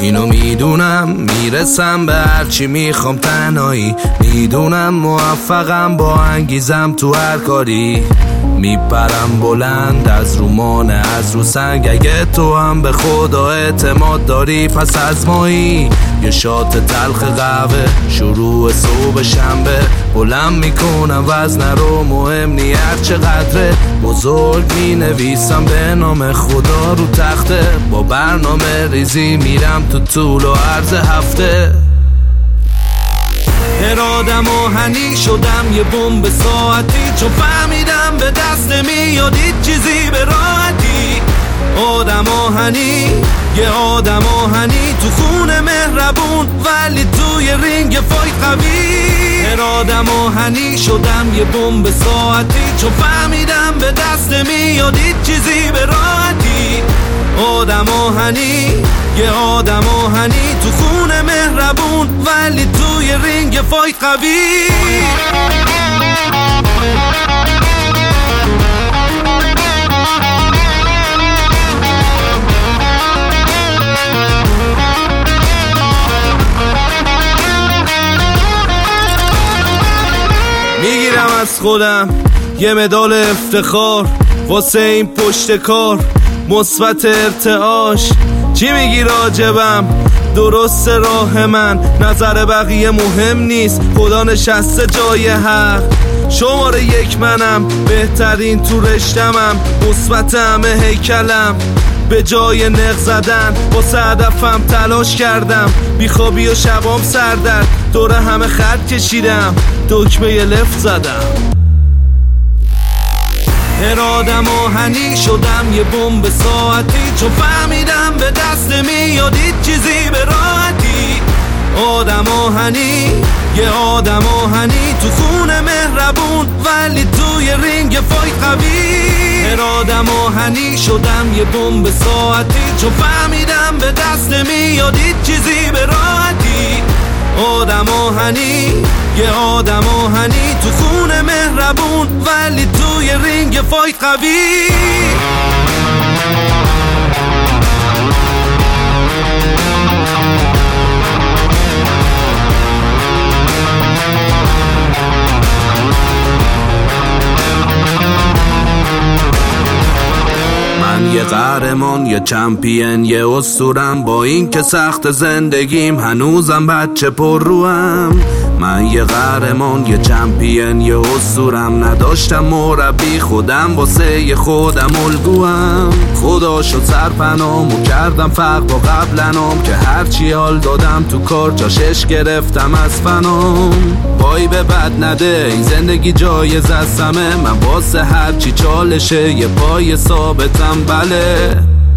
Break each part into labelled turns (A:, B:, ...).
A: اینو میدونم میرسم به هرچی میخوام تنهایی، میدونم موفقم با انگیزم تو هر کاری، میپرم بلند از رو مانع از رو سنگ. اگه تو هم به خدا اعتماد داری پس از مایی یه شات تلخ قهوه شروع صبح شنبه، بلند میکنم وزنه رو مهم نی هر چقدره، بزرگ مینویسم به نام خدا رو تخته، با برنامه ریزی میرم تو طول و عرض هفته. ارادم آهنی شدم یه بمب ساعتی، چون فهمیدم به دست نمیاد هیچ چیزی به راحتی. آدم آهنی یه آدم آهنی تو خونه مهربون ولی توی رینگ فایت قوی. ارادم آهنی شدم یه بمب ساعتی، چون فهمیدم به دست نمیاد هیچ چیزی به راحتی. آدم آهنی یه آدم آهنی تو خونه مهربون ولی توی رینگ فایت قوی. میگیرم از خودم یه مدال افتخار واسه این پشت کار، مثبت ارتعاش. چی میگی راجبم؟ درست راه من، نظر بقیه مهم نیست، خدا نشسته جای حق. شماره یک منم، بهترین تو رشتمم، مثبت همه هیکلم. به جای نق زدن واسه هدفم تلاش کردم، بیخوابی و شبام سردرد، دور همه خط کشیدم، دکمه لفت زدم. ارادم آهنی شدم یه بمب ساعتی، چون فهمیدم به دست نمیاد هیچ چیزی به راحتی. آدم آهنی یه آدم آهنی تو خونه مهربون ولی توی رینگ فایت قوی. ارادم آهنی شدم یه بمب ساعتی، چون فهمیدم به دست نمیاد هیچ چیزی به راحتی. آدم آهنی یه آدم آهنی تو خونه مهربون ولی توی رینگ فایت قوی. یه قهرمان یه چمپین یه اسطورم، با این که سخت زندگیم هنوزم بچه پر روم. من یه قهرمان یه چمپین یه اسطورم، نداشتم مربی خودم واسه خودم الگوام. خدا شد سرپنامو کردم فرق با قبلنام، که هرچی حال دادم تو کار جاشش گرفتم از فنام. پای به بد نده این زندگی جایز از همه، من واسه هرچی چالشه یه پای ثابتم بله.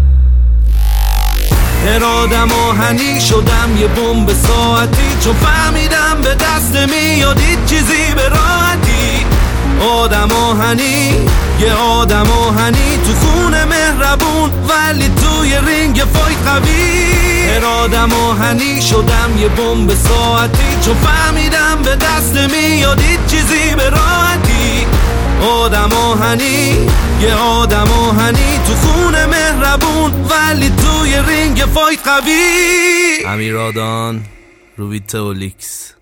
A: ارادم آهنی شدم یه بمب ساعتی، چون فهمیدم به دست نمیاد هیچ چیزی به راحتی. آدم آهنی یه آدم آهنی تو خونه مهربون ولی توی رینگ فایت قوی. ارادم آهنی شدم یه بمب ساعتی، چون فهمیدم به دست نمیاد هیچ چیزی به راحتی. آدم آهنی یه آدم آهنی تو خونه مهربون ولی توی رینگ فایت قوی. امیرادان روبیتولیکس.